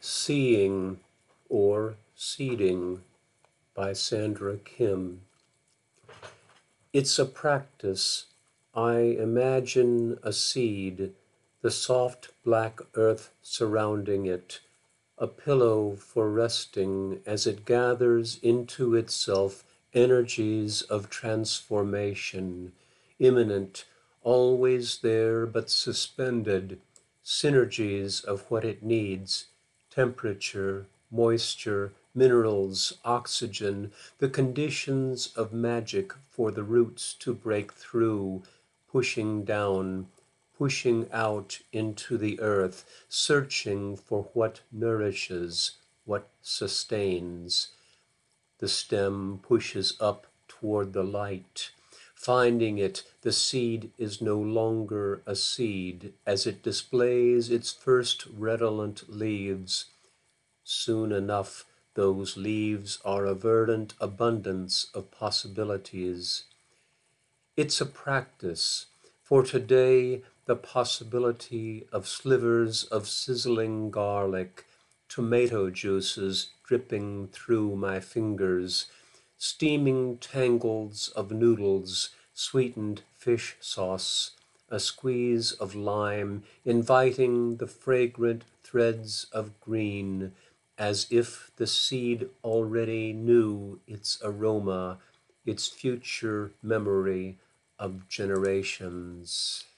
Seeing or Seeding by Sandra Kim. It's a practice. I imagine a seed, the soft black earth surrounding it, a pillow for resting as it gathers into itself energies of transformation, imminent, always there but suspended, synergies of what it needs, temperature, moisture, minerals, oxygen, the conditions of magic for the roots to break through, pushing down, pushing out into the earth, searching for what nourishes, what sustains. The stem pushes up toward the light. Finding it, the seed is no longer a seed as it displays its first redolent leaves. Soon enough, those leaves are a verdant abundance of possibilities. It's a practice. For today, the possibility of slivers of sizzling garlic, tomato juices dripping through my fingers, steaming tangles of noodles, sweetened fish sauce, a squeeze of lime, inviting the fragrant threads of green, as if the seed already knew its aroma, its future memory of generations.